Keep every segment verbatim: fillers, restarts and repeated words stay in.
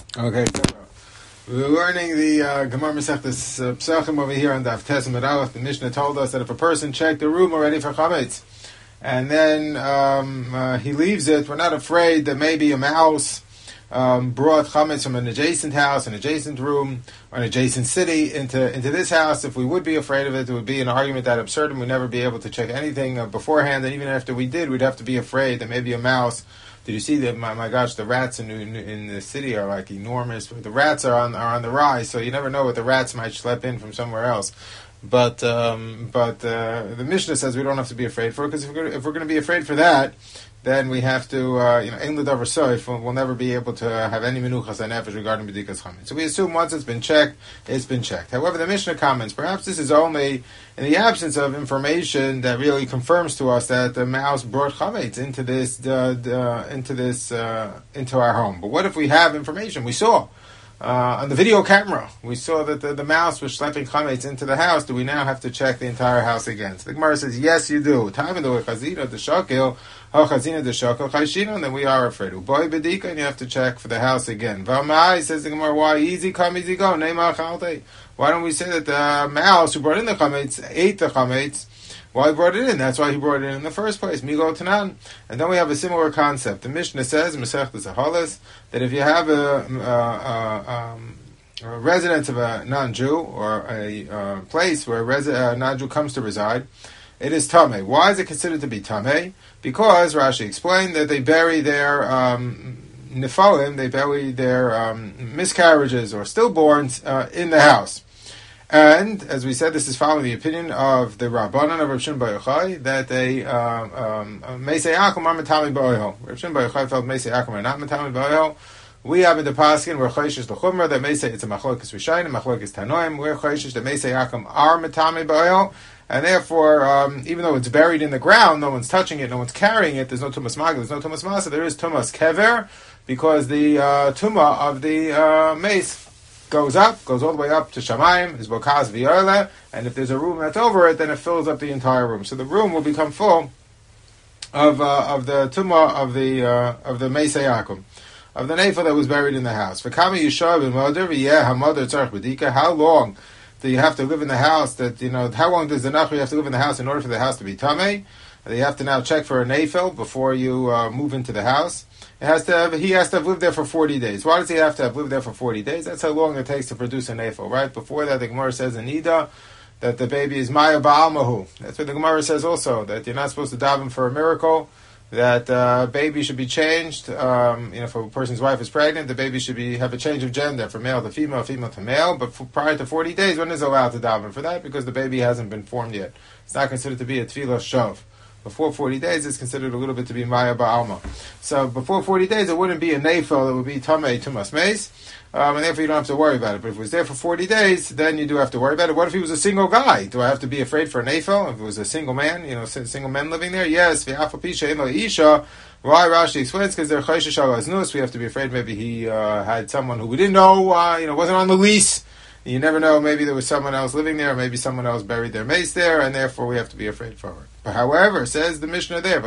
Okay, we're learning the uh, Gemara Masechtas uh, Psachim over here on Daf Tes Amud Aleph. The Mishnah told us that if a person checked the room already for chametz, and then um, uh, he leaves it, we're not afraid that maybe a mouse um, brought chametz from an adjacent house, an adjacent room, or an adjacent city into into this house. If we would be afraid of it, it would be an argument that absurdum. We'd never be able to check anything uh, beforehand, and even after we did, we'd have to be afraid that maybe a mouse. Did you see that? My, my gosh, the rats in, in in the city are like enormous. The rats are on are on the rise, so you never know what the rats might schlep in from somewhere else. But um, but uh, the Mishnah says we don't have to be afraid for it, because if we're if we're going to be afraid for that, then we have to uh, you know ein l'davar soif. We'll, we'll never be able to have any menuchas hanefesh regarding b'dikas chametz. So we assume once it's been checked, it's been checked. However, the Mishnah comments perhaps this is only in the absence of information that really confirms to us that the mouse brought chametz into this uh, uh, into this uh, into our home. But what if we have information we saw? Uh, on the video camera, we saw that the, the mouse was schlepping chametz into the house. Do we now have to check the entire house again? So the Gemara says, yes, you do. Time in the chazina the shakil, chazina the shakil chayshina, and then we are afraid. Uboy bedika, and you have to check for the house again. V'amai says the Gemara, why easy come, easy go? Neima chalte. Why don't we say that the mouse who brought in the chametz ate the chametz? Why he brought it in? That's why he brought it in in the first place. Migo Tanan. And then we have a similar concept. The Mishnah says, Masechtas Ahalas, that if you have a, a, a, um, a residence of a non-Jew, or a uh, place where a, resi- a non-Jew comes to reside, it is Tameh. Why is it considered to be Tameh? Because, Rashi explained, that they bury their um, Nephalim, they bury their um, miscarriages or stillborns uh, in the house. And, as we said, this is following the opinion of the Rabbanan of Rav Shimon Bar Yochai, that they, um, um, Meisei Akum are Matami Ba'ohel. Rav Shimon Bar Yochai felt Meisei Akum are not Matami Ba'ohel. We have in the Paskin, where Chayshish the Chumrah, that Meisei, it's a Machlokes Rishayim, Machlokes Tanoim, where Chayshish, the Meisei Akum are Matami Ba'ohel. And therefore, um, even though it's buried in the ground, no one's touching it, no one's carrying it, there's no Tumas Magid, there's no Tumas Masa, there is Tumas Kever, because the uh, Tumah of the uh, mace goes up, goes all the way up to Shamayim, is Bokaz V'Yarle, and if there's a room that's over it, then it fills up the entire room. So the room will become full of uh, of the tumah of the uh, of the Meisei Akum, of the nephil that was buried in the house. V'kami Yishav B'Moder V'Yeh HaModer Tzarech B'Dika. How long do you have to live in the house? That you know, how long does the nachri have to live in the house in order for the house to be tamei? You have to now check for a nephil before you uh, move into the house. It has to have, he has to have lived there for forty days. Why does he have to have lived there for forty days? That's how long it takes to produce a nephil, right? Before that, the Gemara says in Nida that the baby is Maya Ba'almahu. That's what the Gemara says also, that you're not supposed to daven for a miracle, that uh, baby should be changed. Um, you know, if a person's wife is pregnant, the baby should be have a change of gender from male to female, female to male. But for, prior to forty days, one is allowed to daven for that because the baby hasn't been formed yet. It's not considered to be a tefillah shav. Before forty days, it's considered a little bit to be Maya Ba'alma. So before forty days, it wouldn't be a nephil, it would be Tamei Tumas Meis, um, and therefore you don't have to worry about it. But if it was there for forty days, then you do have to worry about it. What if he was a single guy? Do I have to be afraid for a nephil? If it was a single man, you know, single men living there? Yes. V'afa pisha eno isha. Why Rashi explains? Because they're chayshish al aznus. We have to be afraid maybe he uh, had someone who we didn't know, uh, you know, wasn't on the lease. You never know, maybe there was someone else living there, or maybe someone else buried their mace there, and therefore we have to be afraid for it. But however, says the Mishnah there,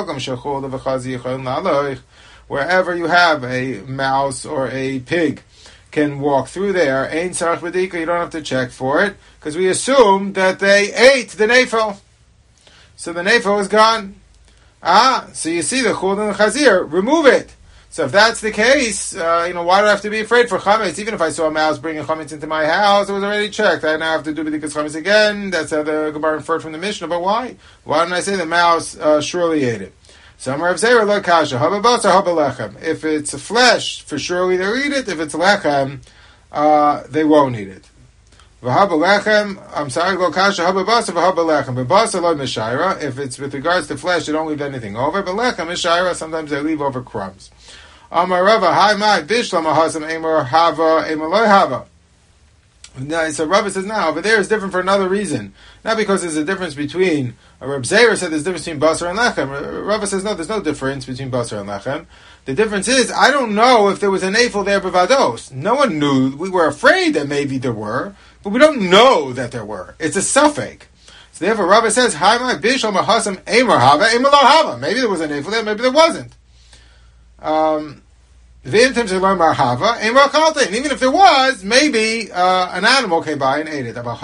wherever you have a mouse or a pig can walk through there, ein tzarech b'dika, you don't have to check for it, because we assume that they ate the nephil. So the nephil is gone. Ah, so you see the chul and the chazir, remove it. So if that's the case, uh, you know, why do I have to be afraid for chametz? Even if I saw a mouse bringing chametz into my house, it was already checked. I now have to do b'dikas chametz again. That's how the Gemara inferred from the Mishnah. But why? Why didn't I say the mouse uh, surely ate it? So Rav Zera lo kasha haba basar haba lechem. If it's flesh, for surely they'll eat it. If it's lechem, uh, they won't eat it. V'haba lechem. I'm sorry, lo kasha haba basar v'haba lechem. But basar lo mishaira. If it's with regards to flesh, they don't leave anything over. But lechem mishaira. Sometimes they leave over crumbs. Amar Rava, hi my bishlam ahasam emor hava emoloi hava. Now, so Rava says, now over there is different for another reason. Not because there's a difference between, uh, Reb Zera said there's a difference between basar and lechem. Rava says, no, there's no difference between basar and lechem. The difference is, I don't know if there was a nephil there b'vados. No one knew. We were afraid that maybe there were, but we don't know that there were. It's a suffix. So therefore Rava says, hi my bishlam ahasam emor hava emoloi hava. Maybe there was a nephil there, maybe there wasn't. Um, And even if there was, maybe uh, an animal came by and ate it. Here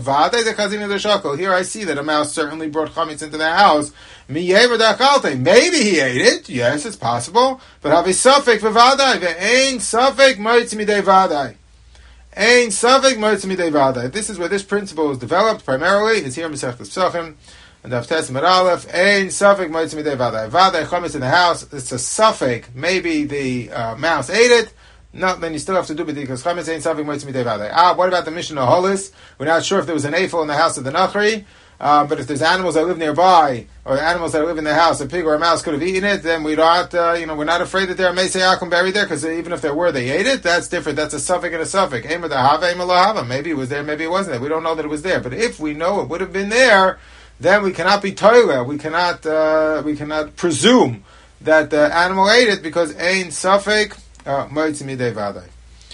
I see that a mouse certainly brought chametz into the house. Maybe he ate it. Yes, it's possible. But have a suffix v'vadai. Ve'ein suffix moitz midei vadai. Ein suffix moitz midei vadai. This is where this principle is developed primarily. It's here in Masechtas Pesachim. And Daf Tes Amud Aleph, ein suffix moitz midei vadai. Vadai chametz in the house. It's a suffix. Maybe the uh, mouse ate it. No, then you still have to do it because chametz ein suffix moitz midei vadai. Ah, what about the Mishnah Holis? We're not sure if there was an eifel in the house of the Nachri. Uh, but if there's animals that live nearby, or animals that live in the house, a pig or a mouse could have eaten it, then we don't, uh, you know, we're not afraid that there are Meisei Akum buried there, because even if there were, they ate it. That's different. That's a suffix and a suffix. Maybe it was there, maybe it wasn't there. We don't know that it was there. But if we know it would have been there, then we cannot be toiler. We cannot, uh, we cannot presume that the animal ate it because ein suffix moitzi midei vadai.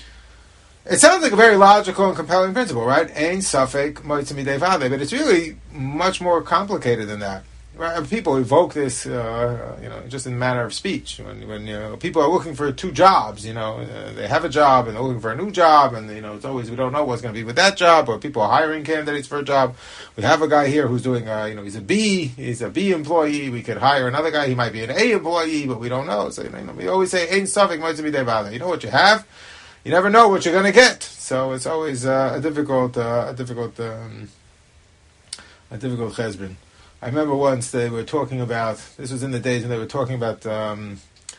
It sounds like a very logical and compelling principle, right? Ein suffix moitzi midei vadai, but it's really much more complicated than that. Right? People evoke this, uh, you know, just in the manner of speech. When, when you know, people are looking for two jobs, you know, uh, they have a job and they're looking for a new job, and you know, it's always we don't know what's going to be with that job, or people are hiring candidates for a job. We have a guy here who's doing, uh, you know, he's a B, he's a B employee. We could hire another guy; he might be an A employee, but we don't know. So you know, we always say ein suffix moitzi midei vadai. You know what you have. You never know what you're going to get, so it's always uh, a difficult, uh, a difficult, um, a difficult cheshbon. I remember once they were talking about. This was in the days when they were talking about um,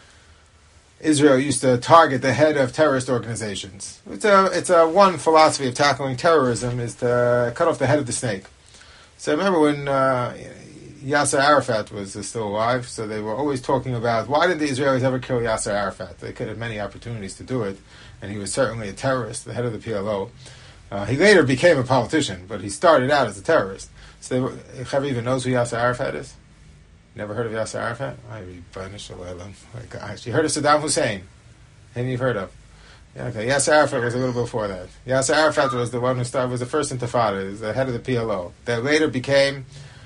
Israel used to target the head of terrorist organizations. It's a, it's a one philosophy of tackling terrorism is to cut off the head of the snake. So I remember when uh, Yasser Arafat was still alive, so they were always talking about why did the Israelis ever kill Yasser Arafat? They could have many opportunities to do it. And he was certainly a terrorist, the head of the P L O. Uh, he later became a politician, but he started out as a terrorist. So, Chavi even knows who Yasser Arafat is? Never heard of Yasser Arafat? I read Banish Alaylam. My gosh. You heard of Saddam Hussein? Him you've heard of? Yeah, okay. Yasser Arafat was a little before that. Yasser Arafat was the one who started, was the first intifada, he was the head of the P L O. That later became,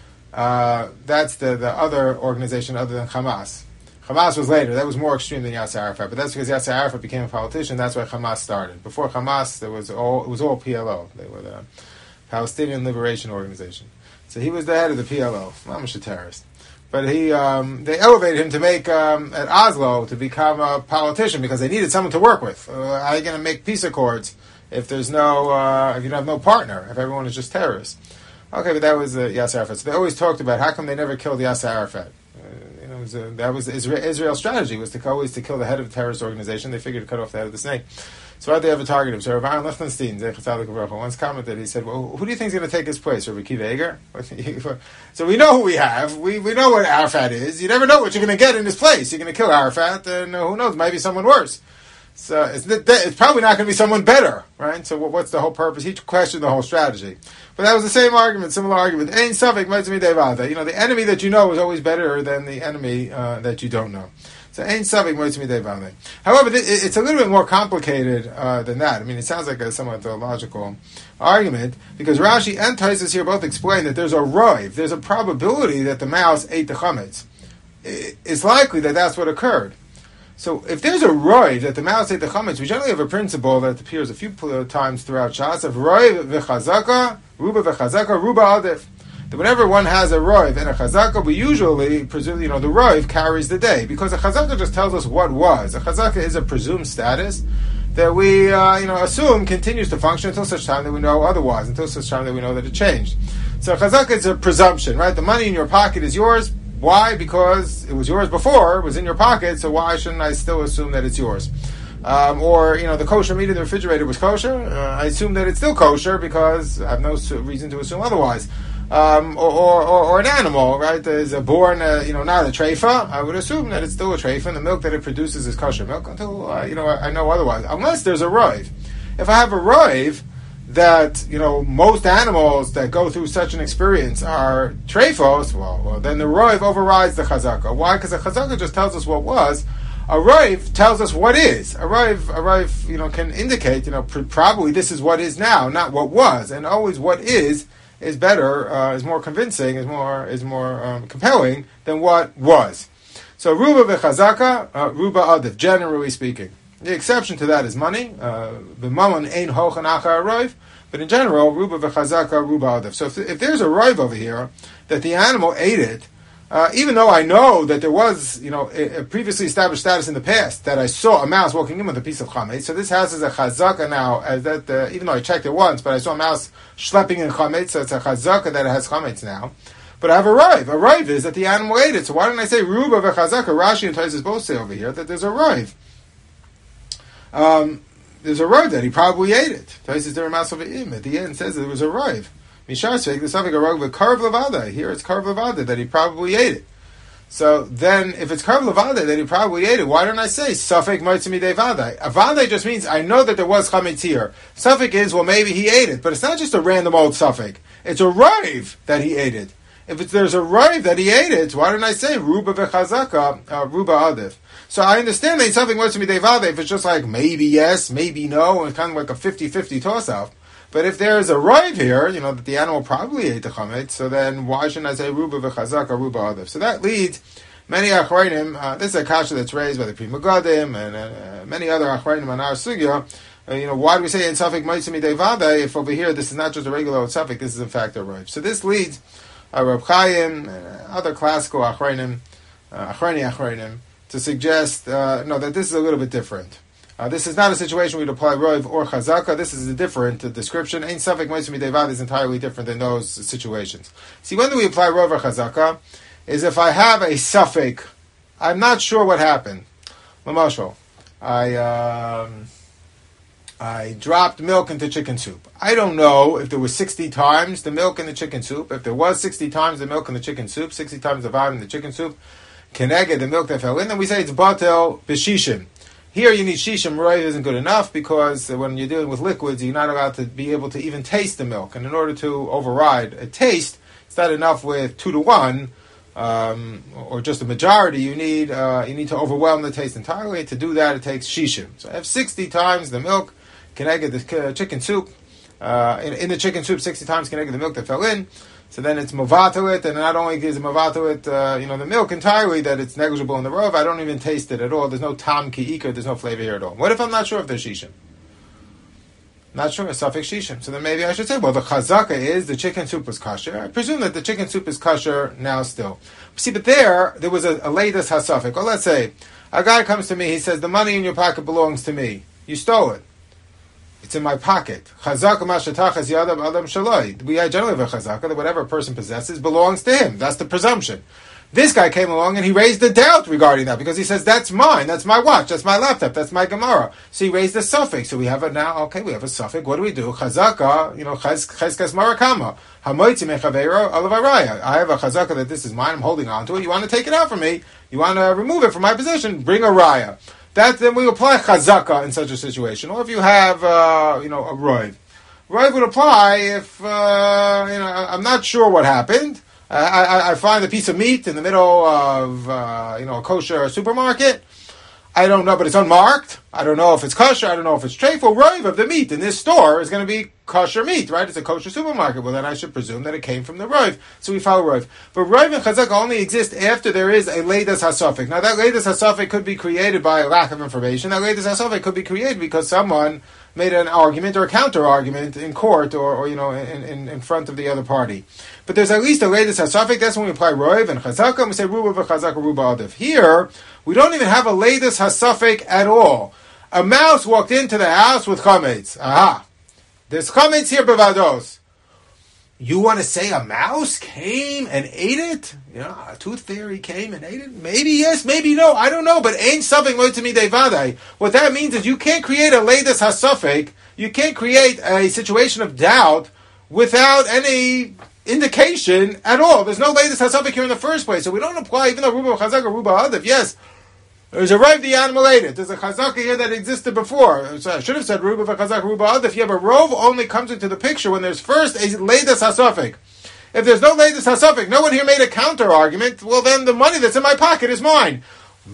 uh, that's the, the other organization other than Hamas. Hamas was later. That was more extreme than Yasser Arafat, but that's because Yasser Arafat became a politician. That's why Hamas started. Before Hamas, there was all it was all P L O. They were the Palestinian Liberation Organization. So he was the head of the P L O. Mamash a terrorist, but he um, they elevated him to make um, at Oslo to become a politician because they needed someone to work with. Uh, how are you going to make peace accords if there's no uh, if you don't have no partner? If everyone is just terrorists? Okay, but that was uh, Yasser Arafat. So they always talked about how come they never killed Yasser Arafat. It was a, that was Israel, Israel's strategy was to always to kill the head of a terrorist organization. They figured to cut off the head of the snake. So why did they ever target him? So Rav Aaron Lichtenstein, once commented, he said, well, who do you think is going to take his place? Rabbi Akiva Eger? So we know who we have. We we know what Arafat is. You never know what you're going to get in his place. You're going to kill Arafat, and uh, who knows, maybe someone worse. So it's, it's probably not going to be someone better, right? So what's the whole purpose? He questioned the whole strategy. But that was the same argument, similar argument. Ein suffix moitzi midei vadai. You know, the enemy that you know is always better than the enemy uh, that you don't know. So ein suffix moitzi midei vadai. However, th- it's a little bit more complicated uh, than that. I mean, it sounds like a somewhat theological argument, because Rashi and Tosfos here both explain that there's a roiv, there's a probability that the mouse ate the chametz. It's likely that that's what occurred. So if there's a roiv that the mouse ate the chametz, we generally have a principle that appears a few times throughout Shas of roiv v'chazaka, ruba v'chazaka, ruba adif. That whenever one has a roiv and a chazaka, we usually presume, you know, the roiv carries the day, because a chazaka just tells us what was. A chazaka is a presumed status that we, uh, you know, assume continues to function until such time that we know otherwise, until such time that we know that it changed. So chazaka is a presumption, right? The money in your pocket is yours. Why? Because it was yours before, it was in your pocket, so why shouldn't I still assume that it's yours? Um, or, you know, the kosher meat in the refrigerator was kosher, uh, I assume that it's still kosher because I have no reason to assume otherwise. Um, or, or, or an animal, right, is a born, uh, you know, not a treifa, I would assume that it's still a treifa, and the milk that it produces is kosher milk until, uh, you know, I, I know otherwise. Unless there's a roiv. If I have a roiv, that, you know, most animals that go through such an experience are treifos, well, well then the roiv overrides the chazaka. Why? Because the chazaka just tells us what was. A roiv tells us what is. A roiv, a roiv, you know, can indicate, you know, pr- probably this is what is now, not what was. And always what is is better, uh, is more convincing, is more is more um, compelling than what was. So ruba v'chazaka, uh, ruba adif, generally speaking. The exception to that is money. The mammon ain't hochan achar roiv, but in general, ruba v'chazaka, ruba adif. So if, if there's a roiv over here that the animal ate it, uh, even though I know that there was, you know, a, a previously established status in the past that I saw a mouse walking in with a piece of chametz. So this house is a chazaka now, as that uh, even though I checked it once, but I saw a mouse schlepping in chametz, so it's a chazaka that it has chametz now. But I have a rive. A rive is that the animal ate it. So why didn't I say ruba v'chazaka? Rashi and Taisus both say over here that there's a rive. Um, there's a rive that he probably ate it. Taisus der Masav at the end says there was a rive. Mishar Sveik, there's something a rive with karv levada. Here it's karv levada that he probably ate it. So then, if it's karv levada that he probably ate it, why don't I say safek moitzimi de vadai? A vadai just means I know that there was chametz here. Safek is, well, maybe he ate it, but it's not just a random old safek. It's a rive that he ate it. If it's, there's a rive that he ate it, why didn't I say ruba v'chazaka, uh, ruba adif? So I understand that something wants to be devade if it's just like maybe yes, maybe no, and it's kind of like a fifty-fifty toss-up. But if there's a rive here, you know, that the animal probably ate the chametz, so then why shouldn't I say ruba v'chazaka, ruba adif? So that leads many achrayim, uh, this is a kasha that's raised by the Pri Megadim and uh, many other achrayim on our sugya. Uh, you know, why do we say in safek maitzimi devade if over here this is not just a regular old safek, this is in fact a rive? So this leads Uh, Reb Chaim, uh, other classical achrayim, uh, achrayni achrayim, to suggest uh, no that this is a little bit different. Uh, this is not a situation where you'd apply roiv or chazaka. This is a different uh, description. Ein safek moitzimi devad is entirely different than those situations. See, when do we apply roiv or chazaka? Is if I have a safek, I'm not sure what happened. Lamashal, I. Um, I dropped milk into chicken soup. I don't know if there was sixty times the milk in the chicken soup. If there was sixty times the milk in the chicken soup, sixty times the volume in the chicken soup, keneged, the milk that fell in, then we say it's batel b'shishim. Here you need shishim. Roiv isn't good enough because when you're dealing with liquids, you're not allowed to be able to even taste the milk. And in order to override a taste, it's not enough with two to one, um, or just a majority. You need uh, you need to overwhelm the taste entirely. To do that, it takes shishim. So I have sixty times the milk. Can I get the chicken soup? Uh, in, in the chicken soup, sixty times can I get the milk that fell in? So then it's mavato and not only is it mavato uh, you know, the milk entirely, that it's negligible in the rov. I don't even taste it at all. There's no tam ki ikar, there's no flavor here at all. What if I'm not sure if there's shishim? Not sure, a suffix shishim. So then maybe I should say, well, the chazaka is the chicken soup was kosher. I presume that the chicken soup is kosher now still. See, but there, there was a, a leidas hasafik. Well, let's say, a guy comes to me, he says, the money in your pocket belongs to me. You stole it. It's in my pocket. Chazaka mashatachas yadav adam shaloi. We generally have a chazaka that whatever a person possesses belongs to him. That's the presumption. This guy came along and he raised a doubt regarding that because he says, that's mine, that's my watch, that's my laptop, that's my Gemara. So he raised a suffix. So we have a now, okay, we have a suffix. What do we do? Chazaka, you know, cheskas marakama. Hamoitzi mechaveiro alavaraya. I have a chazaka that this is mine, I'm holding on to it. You want to take it out from me? You want to remove it from my possession? Bring a raya. That then we apply chazaka in such a situation. Or if you have, uh, you know, a roiv. Roiv would apply if, uh, you know, I'm not sure what happened. I, I, I find a piece of meat in the middle of, uh, you know, a kosher supermarket. I don't know, but it's unmarked. I don't know if it's kosher. I don't know if it's treifel. Roiv of the meat in this store is going to be kosher meat, right? It's a kosher supermarket. Well, then I should presume that it came from the roiv. So we follow roiv. But roiv and chazaka only exist after there is a leidas hasafik. Now, that leidas hasafik could be created by a lack of information. That leidas hasafik could be created because someone made an argument or a counter argument in court or, or you know, in, in, in front of the other party. But there's at least a leidas hasafik. That's when we apply roiv and chazaka, and we say ruba v'chazaka ruba adif. Here, we don't even have a leidas hasafik at all. A mouse walked into the house with chametz. Aha. There's chametz here, bevados. You want to say a mouse came and ate it? You know, a tooth fairy came and ate it? Maybe yes, maybe no. I don't know. But ain't something lo to me devadai. What that means is you can't create a leidas hasafik. You can't create a situation of doubt without any indication at all. There's no leidas hasafik here in the first place. So we don't apply, even though ruba chazaka ruba adif. Yes, there's a rive the animal ate it. There's a chazaka here that existed before. So I should have said ruba v'chazaka ruba adif. Yeah, but rov only comes into the picture when there's first a leidas hasafik. If there's no leidas hasafik, no one here made a counter argument. Well, then the money that's in my pocket is mine.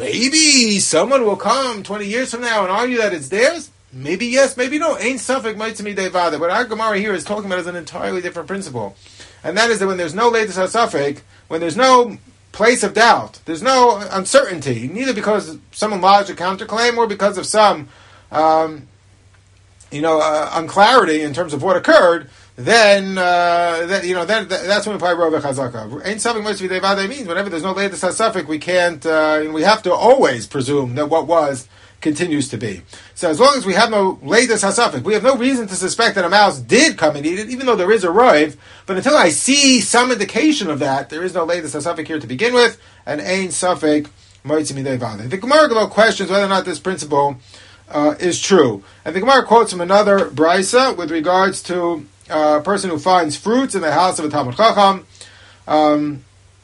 Maybe someone will come twenty years from now and argue that it's theirs. Maybe yes, maybe no. Ain't safek maitzimi devada. What our Gemara here is talking about is an entirely different principle, and that is that when there's no leidas hasafik, when there's no place of doubt. There's no uncertainty, neither because someone lodged a counterclaim or because of some, um, you know, uh, unclarity in terms of what occurred. Then, uh, that, you know, then that, that's when we apply Rov Chazaka. Ain't something much to be devadai means whenever there's no latest hasafik, we can't. Uh, we have to always presume that what was continues to be. So as long as we have no latest hasafik, we have no reason to suspect that a mouse did come and eat it, even though there is a rov. But until I see some indication of that, there is no latest hasafik here to begin with, and ain't safik moitzi midei vadai. The Gemara questions whether or not this principle uh, is true, and the Gemara quotes from another brisa with regards to Uh, a person who finds fruits in the house of a Talmud Chacham. Um,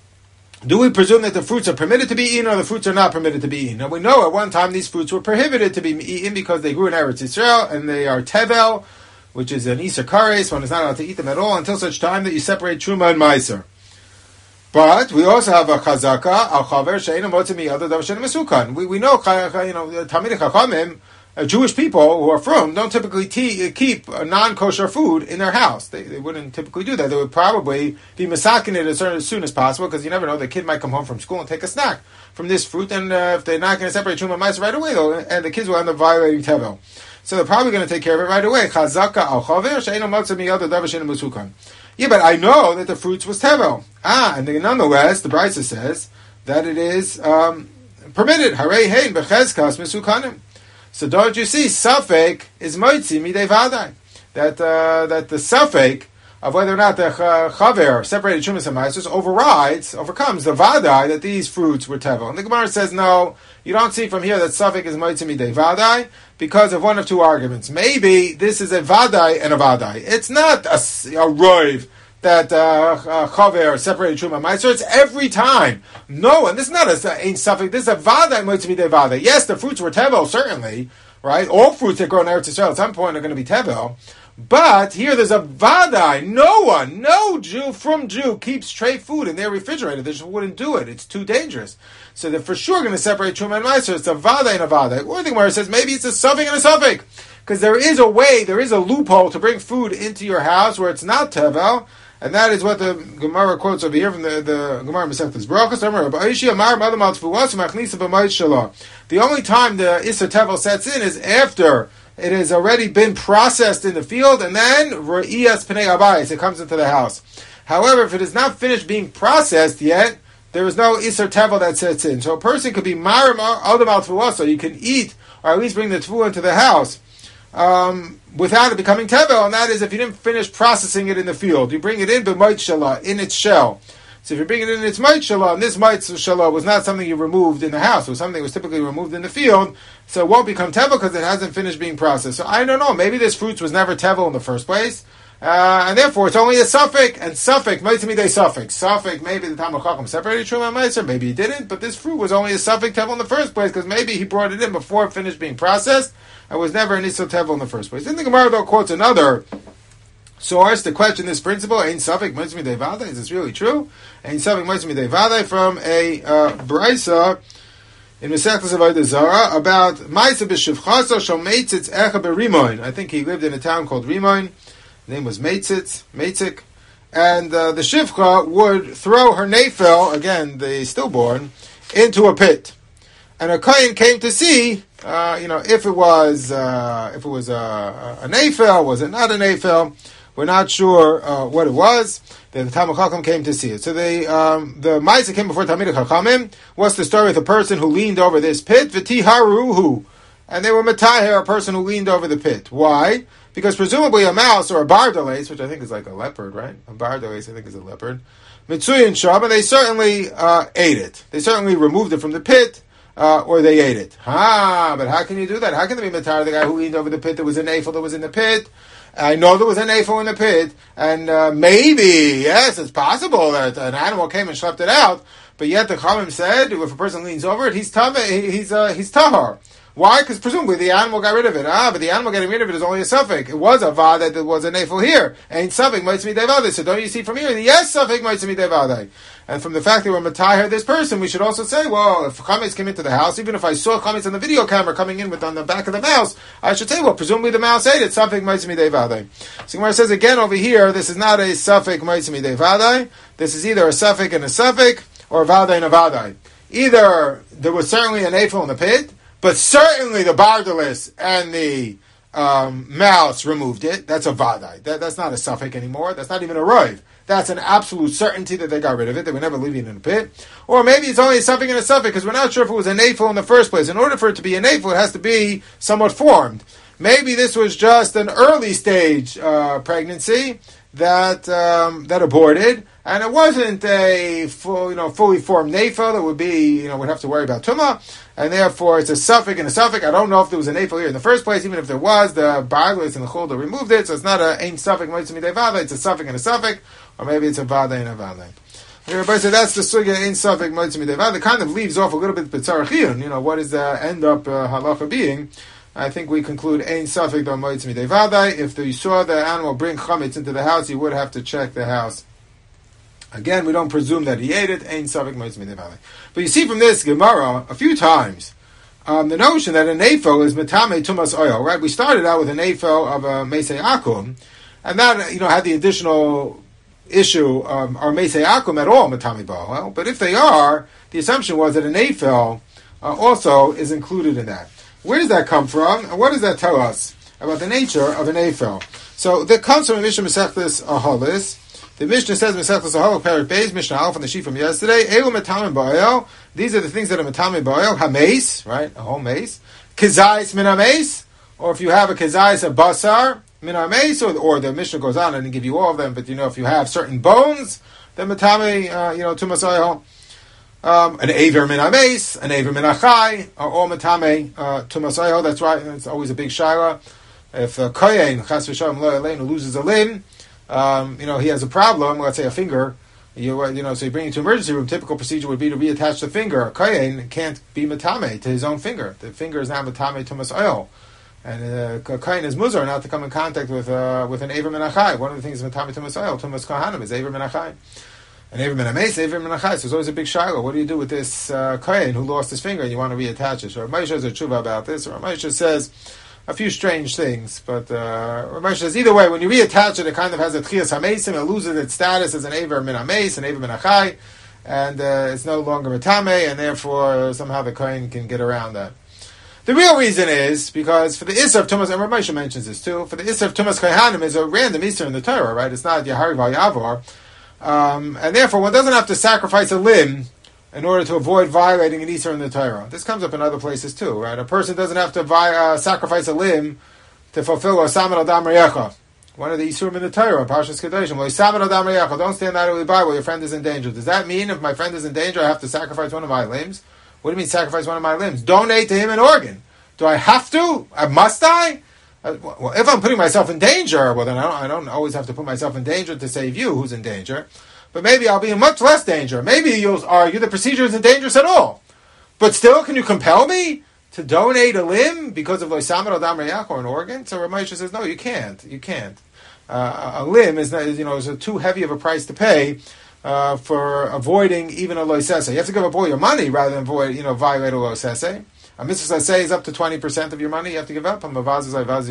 do we presume that the fruits are permitted to be eaten or the fruits are not permitted to be eaten? Now we know at one time these fruits were prohibited to be eaten because they grew in Eretz Yisrael and they are tevel, which is an Isser Kares. One is not allowed to eat them at all until such time that you separate Truma and Meiser. But we also have a Chazaka, al Chaver She'ena Motzimi Other Dav Mesukan. We we know, you know, Talmidei Chachamim, Uh, Jewish people who are from don't typically te- keep uh, non-kosher food in their house. They, they wouldn't typically do that. They would probably be masakin it as, as soon as possible because you never know. The kid might come home from school and take a snack from this fruit, and uh, if they're not going to separate Truma and Meiser right away, though, and the kids will end up violating Tevel. So they're probably going to take care of it right away. Chazaka al chaver she'eino motza miyad davar she'eino musukan. Yeah, but I know that the fruits was Tevel. Ah, and then nonetheless, the Brisa says that it is um, permitted. Harei hein bechezkas misukanim. So don't you see, Safek is Moitzi Midei Vadai. That uh, that the Safek of whether or not the Chaver separated Chumas and Maasros overrides, overcomes the Vadai that these fruits were Tevel. And the Gemara says, no, you don't see from here that Safek is Moitzi Midei Vadai because of one of two arguments. Maybe this is a Vadai and a Vadai. It's not a, a Roiv that uh, uh, Chaver separated Truma and Meiser. It's every time. No, and this is not a ain't suffix. This is a Vada Moitzi Midei Vada. Yes, the fruits were Tevel, certainly, right? All fruits that grow in Eretz Yisrael at some point are going to be Tevel. But here there's a Vada. No one, no Jew from Jew keeps tray food in their refrigerator. They just wouldn't do it. It's too dangerous. So they're for sure going to separate Truma and Meiser. It's a Vada and a Vada. Or the Gemara says maybe it's a suffix and a suffix. Because there is a way, there is a loophole to bring food into your house where it's not Tevel. And that is what the Gemara quotes over here from the, the Gemara Masechtas Brachos. The only time the Isser Tevel sets in is after it has already been processed in the field, and then Re'iyas Pnei Abayis, it comes into the house. However, if it is not finished being processed yet, there is no Isser Tevel that sets in. So a person could be Marim Adam al Tfuah, so you can eat, or at least bring the Tfuah into the house. Um, without it becoming tevel, and that is if you didn't finish processing it in the field. You bring it in b'moit shala, in its shell. So if you bring it in its moit shala, and this moit shala was not something you removed in the house, it was something that was typically removed in the field, so it won't become tevel because it hasn't finished being processed. So I don't know, maybe this fruit was never tevel in the first place, uh, and therefore it's only a suffix, and suffix, moit to me they suffix. Suffix, maybe the Talmud Chacham separated Truma and Meiser, maybe he didn't, but this fruit was only a suffix tevel in the first place because maybe he brought it in before it finished being processed, and was never an Isser Tevel in the first place. Then the Gemara though quotes another source to question this principle. Ein Safek Moitzi Midei Vadai. Is this really true? Ein Safek Moitzi Midei Vadai from a uh, Brisa in Masechtas Avodah Zarah about Ma'aseh b'Shivchasa Shel Meitzitz Echa b'Rimoin. I think he lived in a town called Rimoin. The name was Meitzitz, Meitzik, and uh, the Shivcha would throw her nefel, again the stillborn, into a pit. And a kohen came to see, uh, you know, if it was uh, if it was a, a nefel, was it not a nefel? We're not sure uh, what it was. Then the Talmud Chacham came to see it. So they, um, the Ma'aseh came before Talmidei Chachamim. What's the story with the person who leaned over this pit? V'tiharuhu, and they were mataher, a person who leaned over the pit. Why? Because presumably a mouse or a bardalis, which I think is like a leopard, right? A bardalis, I think, is a leopard. Mitzuyin sham, and they certainly uh, ate it. They certainly removed it from the pit. Uh, or they ate it. Ah, but how can you do that? How can there be matar the guy who leaned over the pit? There was an nafel that was in the pit. I know there was an nafel in the pit, and uh, maybe, yes, it's possible that an animal came and schlepped it out, but yet the Chachamim said, if a person leans over it, he's tam- he's uh, he's tahar. Why? Because presumably the animal got rid of it. Ah, but the animal getting rid of it is only a suffix. It was a va that there was a nafel here. Ain't suffix mitzvah devadai. So don't you see from here? The yes suffix mitzvah devadai. And from the fact that we're matahir this person, we should also say, well, if chametz came into the house, even if I saw chametz on the video camera coming in with on the back of the mouse, I should say, well, presumably the mouse ate it. Suffix mitzvah devadai. So Gemara says again over here, this is not a suffix mitzvah devadai. This is either a suffix and a suffix, or Vadai Navadai. Either there was certainly an Eiffel in the pit, but certainly the Bardalis and the um, mouse removed it. That's a Vadai. That, that's not a suffix anymore. That's not even a Roiv. That's an absolute certainty that they got rid of it. They were never leaving it in the pit. Or maybe it's only a suffix and a suffix, because we're not sure if it was an Eiffel in the first place. In order for it to be an Eiffel, it has to be somewhat formed. Maybe this was just an early stage uh, pregnancy that um, that aborted, and it wasn't a full, you know, fully formed nafel that would be, you know, would have to worry about tumah, and therefore it's a suffix and a suffix. I don't know if there was a nafel here in the first place. Even if there was, the Barglis and the Chulda removed it, so it's not a ain suffix moitzah midei vada. It's a suffix and a suffix, or maybe it's a vada and a vada. Everybody said that's the sugya ain suffix moitzah midei vada. It kind of leaves off a little bit b'tzarachiyun. You know, what is the end up uh, halacha being? I think we conclude ein suffik do moitz midei vadai. If you saw the animal bring chametz into the house, you would have to check the house. Again, we don't presume that he ate it. Ein suffik moitz midei vadai. But you see from this Gemara a few times um, the notion that an eifel is metame tumas oil. Right? We started out with an eifel of a meisei akum, and that, you know, had the additional issue um, are meisei akum at all metame ba'oil. But if they are, the assumption was that an eifel uh, also is included in that. Where does that come from, and what does that tell us about the nature of an Eiffel? So that comes from Mishnah Masechtas Ahalis. The Mishnah says Masechtas Ahalis Perik Beis Mishnah Aleph on the sheet from yesterday. Elu metamim ba'el. These are the things that are metamim ba'el. Hameis, right, a whole mace. Kizayis min hameis, or if you have a kizayis a basar min hameis, or, or the Mishnah goes on and give you all of them. But you know, if you have certain bones, then metamim, uh, you know, tumas oil. Um, an aver min ames, an aver min achai, are all metame uh, tumasayo. That's right. It's always a big shaila. If a kohen chas v'shalom lo aleinu loses a limb, um, you know, he has a problem. Let's say a finger. You you know, so you bring it to emergency room. Typical procedure would be to reattach the finger. A kohen can't be metame to his own finger. The finger is not metame tumasayo, and uh, a kohen is muzar not to come in contact with uh, with an aver min achai. One of the things is metame tumasayo. Tumas kohanim is aver min achai. And Ever min Ames, Ever min Achai. So there's always a big shiloh. What do you do with this uh, kohen who lost his finger and you want to reattach it? So Rav Moshe has a tshuva about this. Rav Moshe says a few strange things, but uh, Rav Moshe says either way, when you reattach it, it kind of has a tchias hamesim. It loses its status as an Ever min Ames, an Ever min Achai, and uh, it's no longer metame, and therefore somehow the kohen can get around that. The real reason is because for the Isser of Tumas, and Rav Moshe mentions this too, for the Isser of Tumas Kohanim is a random Isser in the Torah, right? It's not Yahari Val Yavor. Um, and therefore, one doesn't have to sacrifice a limb in order to avoid violating an Isser in the Torah. This comes up in other places too, right? A person doesn't have to vi- uh, sacrifice a limb to fulfill a Saman Adam Reyecha. One of the Isurim in the Torah, Parshas Kedoshim, well, Saman Adam Reyecha, don't stand idly by while your friend is in danger. Does that mean if my friend is in danger, I have to sacrifice one of my limbs? What do you mean sacrifice one of my limbs? Donate to him an organ. Do I have to? Uh, must I? Well, if I'm putting myself in danger, well, then I don't, I don't always have to put myself in danger to save you who's in danger. But maybe I'll be in much less danger. Maybe you'll argue the procedure isn't dangerous at all. But still, can you compel me to donate a limb because of Loisamer Adam Reyak or an organ? So Rav Moshe says, no, you can't. You can't. Uh, a limb is not, you know, is too heavy of a price to pay uh, for avoiding even a Loisese. You have to give up all your money rather than avoid, you know, violate a Loisese. A mitzvah say is up to twenty percent of your money you have to give up. A lois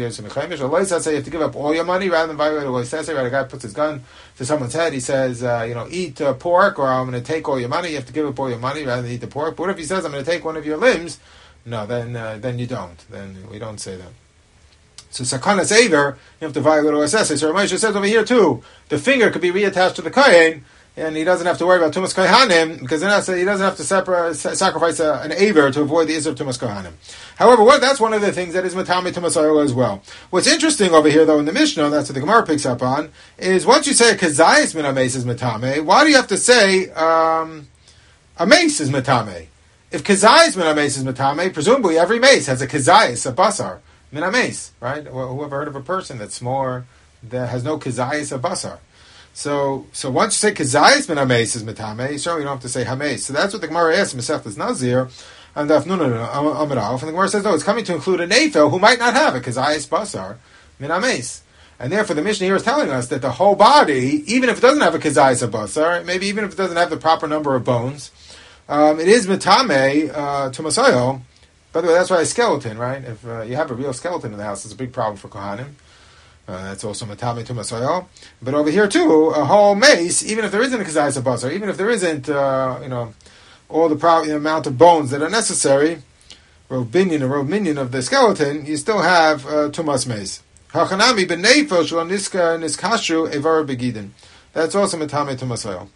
say you have to give up all your money rather than violate a lois. Right? A guy puts his gun to someone's head. He says, uh, you know, eat uh, pork or I'm going to take all your money. You have to give up all your money rather than eat the pork. But what if he says, I'm going to take one of your limbs? No, then uh, then you don't. Then we don't say that. So sakanas aver, you have to violate a lois. So Rav Moshe says over here too, the finger could be reattached to the kohen, and he doesn't have to worry about Tumas Kohanim, because then he doesn't have to separa, sacrifice a, an Aver to avoid the Isser of Tumas Kohanim. However, what, that's one of the things that is Matame Tumas Oil as well. What's interesting over here, though, in the Mishnah, that's what the Gemara picks up on, is once you say a Kazayas Min Ames is Matame, why do you have to say um, a mace is Matame? If Kazayas Min Ames is Matame, presumably every mace has a Kazayas, a Basar, Min Ames, right? Well, whoever heard of a person that's more, that has no Kazayas, a Basar? So, so once you say Kazayis min Hameis is Metame, you certainly don't have to say Hameis. So that's what the Gemara asks, Masechtas Nazir, and Daf Nun Amud Aleph. And the Gemara says, no, it's coming to include a Neifel who might not have a Kazayis Basar min Hameis. And therefore the Mishnah here is telling us that the whole body, even if it doesn't have a Kazayis Basar, maybe even if it doesn't have the proper number of bones, um, it is Metame uh, to Masayo. By the way, that's why a skeleton, right? If uh, you have a real skeleton in the house, it's a big problem for Kohanim. Uh, that's also matame tumas oil. But over here too, a whole mace, even if there isn't a kazayas of basar, even if there isn't, uh, you know, all the pro- amount of bones that are necessary, rov binyan or rov minyan of the skeleton, you still have uh, tumas mace. Hachanami b'neifel shlo niska niskashu evar begidin. That's also matame tumas oil.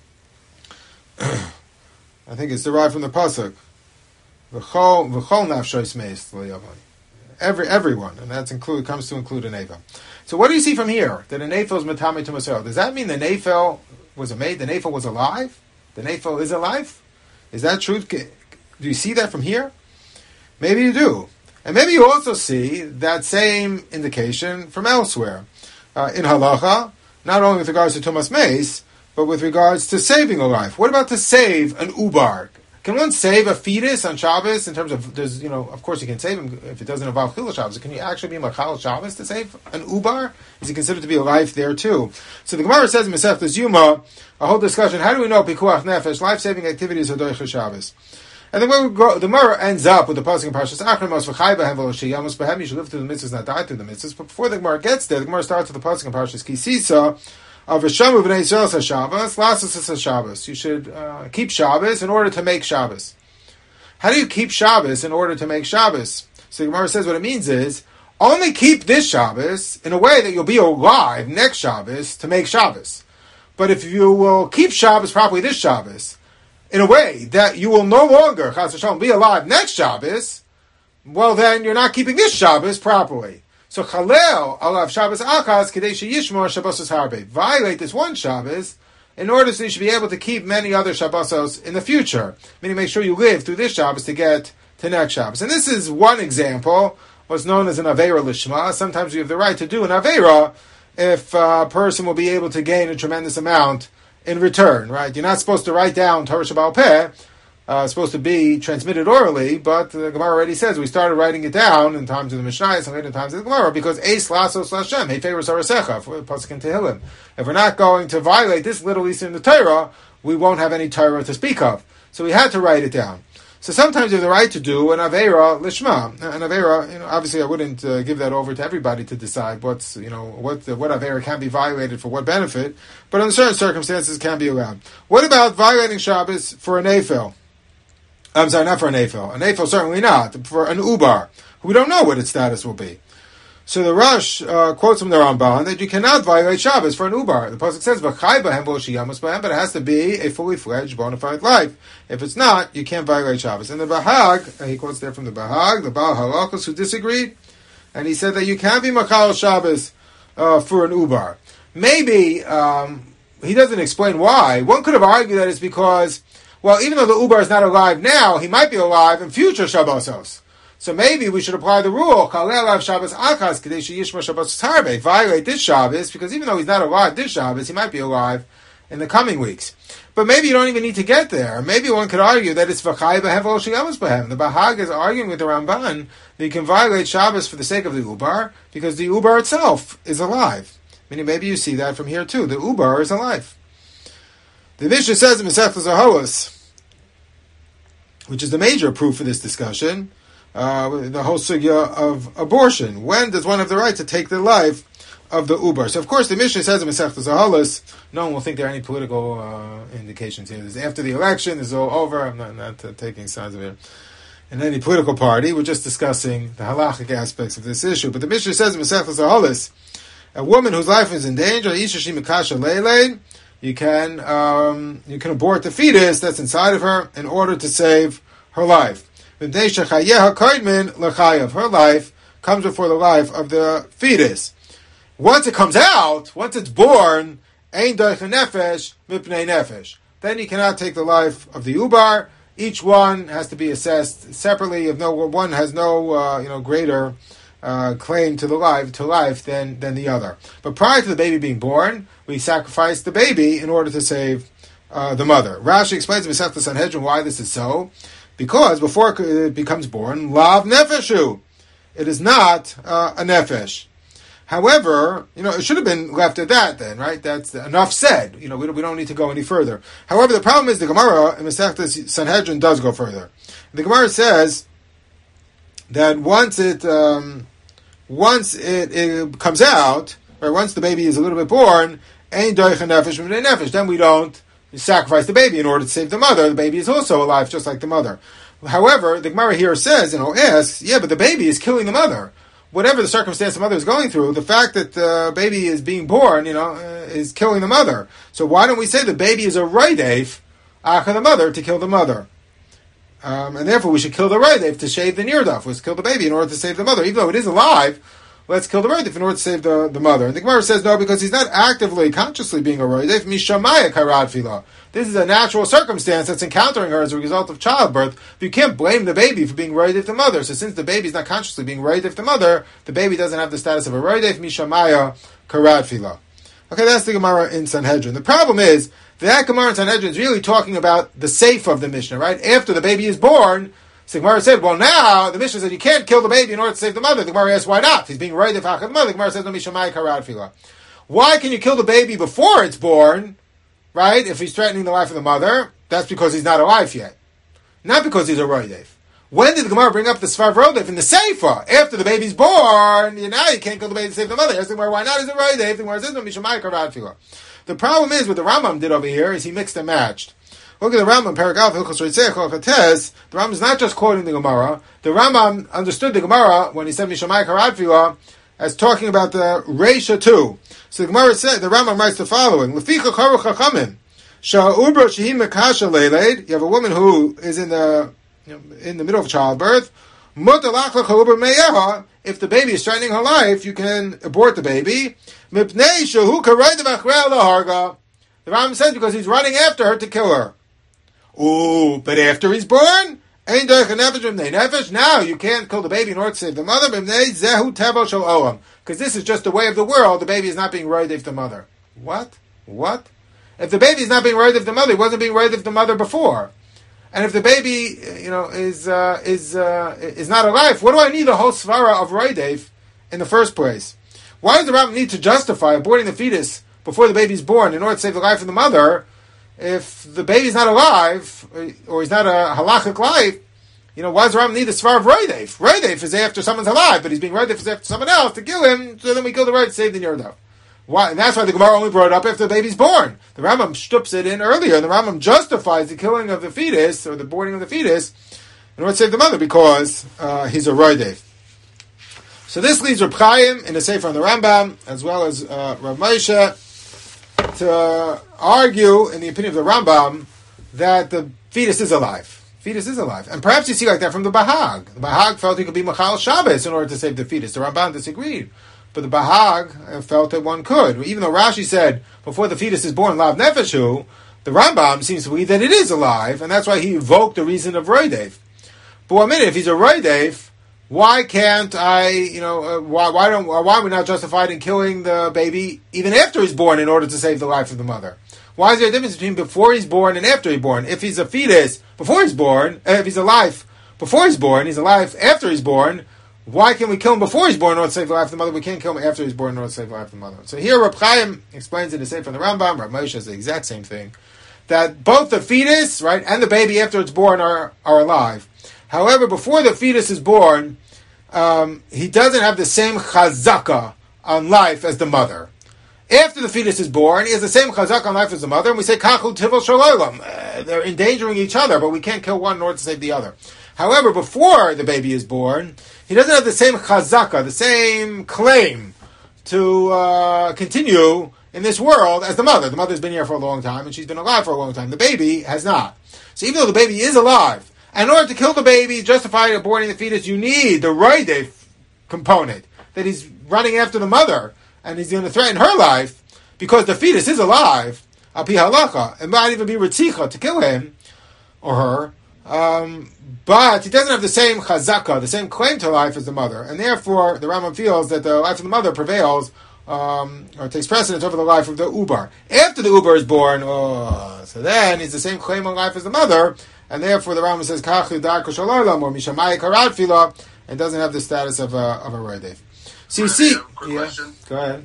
I think it's derived from the pasuk. V'chol v'chol nafshois meis lo yavon. Every everyone, and that's include comes to include a nefel. So what do you see from here? That a nefel is matame to masel. Does that mean the nefel was made? The nefel was alive. The nefel is alive. Is that true? Do you see that from here? Maybe you do, and maybe you also see that same indication from elsewhere uh, in halacha. Not only with regards to tumas meis, but with regards to saving a life. What about to save an ubar? Can one save a fetus on Shabbos in terms of, there's, you know, of course you can save him if it doesn't involve Chilul Shabbos. Can you actually be Machal Shabbos to save an Ubar? Is he considered to be a life there too? So the Gemara says in Masechtas Yuma, a whole discussion, how do we know Pikuach Nefesh, life-saving activities are Doicha Shabbos? And then the Gemara ends up with the pasuk in Parshas Achramos, V'chai B'hem V'loshiyamos B'hem, you should live through the mitzvahs, not die through the mitzvahs. But before the Gemara gets there, the Gemara starts with the pasuk in Parshas Kisisa, of Hashamu b'nei Yisrael Shabbos, Lasas Shabbos. You should uh, keep Shabbos in order to make Shabbos. How do you keep Shabbos in order to make Shabbos? So the Gemara says what it means is, only keep this Shabbos in a way that you'll be alive next Shabbos to make Shabbos. But if you will keep Shabbos properly this Shabbos, in a way that you will no longer, Chas v'shalom, be alive next Shabbos, well then you're not keeping this Shabbos properly. So Chalel alav Shabbos Achas Kadei Sheyishmor Shabbosos Harbe. Violate this one Shabbos in order so you should be able to keep many other Shabbosos in the future. Meaning make sure you live through this Shabbos to get to next Shabbos. And this is one example, what's known as an Aveira Lishma. Sometimes you have the right to do an Aveira if a person will be able to gain a tremendous amount in return, right? You're not supposed to write down Torah Shabbal Peh. Uh, it's supposed to be transmitted orally, but the Gemara already says we started writing it down in times of the Mishnah and later in times of the Gemara because Eis Lasos Lashem, Hey Favors Arasecha, for Pasuk in Tehillim. If we're not going to violate this little least in the Torah, we won't have any Torah to speak of. So we had to write it down. So sometimes you have the right to do an Aveira Lishma. An Aveira, you know, obviously I wouldn't uh, give that over to everybody to decide what's, you know, what the, what Aveira can be violated for what benefit, but in certain circumstances it can be allowed. What about violating Shabbos for an Eifel? I'm sorry, not for an Eifel. An Eifel, certainly not. For an Ubar. We don't know what its status will be. So the Rosh uh, quotes from the Ramban that you cannot violate Shabbos for an Ubar. The Pasuk says, V'chai b'hem v'oshiyamos b'hem, but it has to be a fully fledged, bona fide life. If it's not, you can't violate Shabbos. And the Bahag, he quotes there from the Bahag, the Baal Halachos, who disagreed, and he said that you can't be Machal Shabbos uh, for an Ubar. Maybe, um, he doesn't explain why. One could have argued that it's because, well, even though the Ubar is not alive now, he might be alive in future Shabbosos. So maybe we should apply the rule, violate this Shabbos, because even though he's not alive this Shabbos, he might be alive in the coming weeks. But maybe you don't even need to get there. Maybe one could argue that it's v'chai b'hem v'oshiyamos b'hem. The Bahag is arguing with the Ramban that you can violate Shabbos for the sake of the Ubar, because the Ubar itself is alive. Meaning maybe you see that from here too. The Ubar is alive. The Mishnah says in Masechtas Ahos, which is the major proof for this discussion, uh, the whole sugya of abortion. When does one have the right to take the life of the Ubar? So of course the Mishnah says in Masechtas Ahos, no one will think there are any political uh, indications here. This after the election, this is all over. I'm not, not uh, taking sides of it in any political party. We're just discussing the halachic aspects of this issue. But the Mishnah says in Masechtas Ahos, a woman whose life is in danger, you can um, you can abort the fetus that's inside of her in order to save her life. Her life comes before the life of the fetus. Once it comes out, once it's born, then you cannot take the life of the Ubar. Each one has to be assessed separately. If no one has no uh, you know greater Uh, claim to the life to life than than the other. But prior to the baby being born, we sacrifice the baby in order to save uh, the mother. Rashi explains in Masechtas Sanhedrin why this is so. Because before it becomes born, lav nefeshu, it is not uh, a nefesh. However, you know, it should have been left at that then, right? That's enough said. You know, we don't, we don't need to go any further. However, the problem is the Gemara in Masechtas Sanhedrin does go further. The Gemara says that once it um, once it, it comes out, or once the baby is a little bit born, ein doich nefesh b'nei nefesh, then we don't sacrifice the baby in order to save the mother. The baby is also alive, just like the mother. However, the Gemara here says, you know, asks, yeah, but the baby is killing the mother. Whatever the circumstance the mother is going through, the fact that the baby is being born, you know, uh, is killing the mother. So why don't we say the baby is a roideif, after the mother, to kill the mother? Um, and therefore we should kill the roideif to shave the nirdaf. Let's kill the baby in order to save the mother. Even though it is alive, let's kill the roideif in order to save the, the mother. And the Gemara says no, because he's not actively, consciously being a roideif. Mishamaya kairad fila. This is a natural circumstance that's encountering her as a result of childbirth. But you can't blame the baby for being roideif the mother. So since the baby is not consciously being roideif the mother, the baby doesn't have the status of a roideif. Mishamaya kairad fila. Okay, that's the Gemara in Sanhedrin. The problem is that Gemara in Sanhedrin is really talking about the safe of the Mishnah, right? After the baby is born, so the Gemara said, well, now the Mishnah said you can't kill the baby in order to save the mother. The Gemara asks, why not? He's being roideif after the mother. The Gemara says, no, mishamai karad fila. Why can you kill the baby before it's born? Right? If he's threatening the life of the mother, that's because he's not alive yet. Not because he's a roideif. When did the Gemara bring up the Svar roideif? In the Seifa. After the baby's born, you know, you can't kill the baby to save the mother. Ask the Gemara, why not? Is it roideif? The Gemara says, no, mishamai karad fila. The problem is, what the Rambam did over here is he mixed and matched. Look at the Rambam, Paragraph, Hilchos Reitzeh, Chochates. The Rambam is not just quoting the Gemara. The Rambam understood the Gemara when he said Mishamai Karad Fila as talking about the Reisha too. So the Gemara said, the Rambam writes the following: Leficha Charu Chachamim, Sha'ubra Shehi Mekasha Leiled. You have a woman who is in the you know, in the middle of childbirth. Mutalach L'Chaubra Meyeha. If the baby is threatening her life, you can abort the baby. Mipnei Shehu Karayda V'Achrei Laharga. The Rambam says because he's running after her to kill her. Ooh, but after he's born, now you can't kill the baby in order to save the mother, because this is just the way of the world. The baby is not being roideif the mother. What? What? If the baby is not being roideif the mother, he wasn't being roideif the mother before. And if the baby, you know, is uh, is uh, is not alive, what do I need a whole svara of roideif in the first place? Why does the Rambam need to justify aborting the fetus before the baby is born in order to save the life of the mother? If the baby's not alive, or he's not a halachic life, you know, why does the Rambam need the svar of roideif? Roideif is after someone's alive, but he's being roideif is after someone else to kill him, so then we kill the roid to save the nirdav. Why? And that's why the Gemara only brought it up after the baby's born. The Rambam shtups it in earlier, and the Rambam justifies the killing of the fetus, or the boarding of the fetus, in order to save the mother, because uh, he's a roideif. So this leads Reb Chaim in the Sefer on the Rambam, as well as uh, Rav Moshe, to argue, in the opinion of the Rambam, that the fetus is alive. Fetus is alive. And perhaps you see like that from the Bahag. The Bahag felt he could be Machal Shabbos in order to save the fetus. The Rambam disagreed. But the Bahag felt that one could. Even though Rashi said, before the fetus is born, Lav Nefeshu, the Rambam seems to believe that it is alive, and that's why he evoked the reason of Roidev. But one minute, if he's a Roidev, why can't I, you know, uh, why, why don't, why are we not justified in killing the baby even after he's born in order to save the life of the mother? Why is there a difference between before he's born and after he's born? If he's a fetus before he's born, uh, if he's alive before he's born, he's alive after he's born, why can we kill him before he's born in order to save the life of the mother? We can't kill him after he's born in order to save the life of the mother. So here Reb Chaim explains in the Sefer from the Rambam, Rav Moshe says the exact same thing, that both the fetus, right, and the baby after it's born are, are alive. However, before the fetus is born, um, he doesn't have the same chazaka on life as the mother. After the fetus is born, he has the same chazaka on life as the mother, and we say, kachu tivol shalolam. Uh, they're endangering each other, but we can't kill one in order to save the other. However, before the baby is born, he doesn't have the same chazaka, the same claim to uh, continue in this world as the mother. The mother's been here for a long time, and she's been alive for a long time. The baby has not. So even though the baby is alive, and in order to kill the baby, justify aborting the fetus, you need the roidef component, that he's running after the mother, and he's going to threaten her life, because the fetus is alive, al pi halacha. It might even be ritzicha to kill him, or her, um, but he doesn't have the same chazaka, the same claim to life as the mother, and therefore the Rambam feels that the life of the mother prevails, um, or takes precedence over the life of the ubar. After the ubar is born, oh, so then he's the same claim on life as the mother, and therefore the Rambam says kachu darko shalolam or mishamai karad fila, and doesn't have the status of a of a roidev. So you see, quick yeah, question. Go ahead.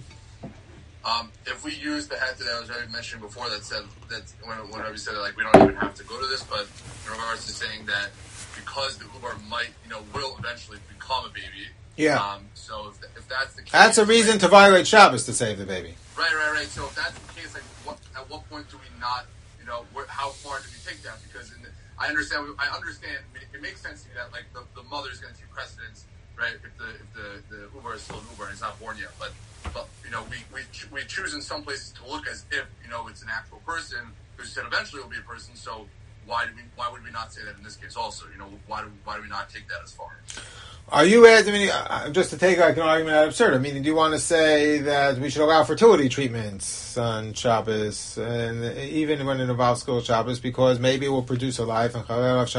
Um, if we use the head that I was already mentioning before, that said that when whenever you said that, like we don't even have to go to this, but in regards to saying that because the ubar might, you know, will eventually become a baby. Yeah. Um, so if, that's the case, that's a reason right, to violate Shabbos to save the baby. Right, right, right. So if that's the case, like, what, at what point do we not, you know, where, how far do we take that? Because in the, I understand, I understand. I mean, it makes sense to me that like the, the mother's going to take precedence, right? If the if the, the Uber is still an Uber and it's not born yet, but but you know, we we we choose in some places to look as if you know it's an actual person who said eventually it will be a person. So why do we why would we not say that in this case also? You know, why do why do we not take that as far? Are you, I mean, uh, just to take like an argument out of absurd, I mean, do you want to say that we should allow fertility treatments on Shabbos, and even when it involves school Shabbos, because maybe it will produce a life, and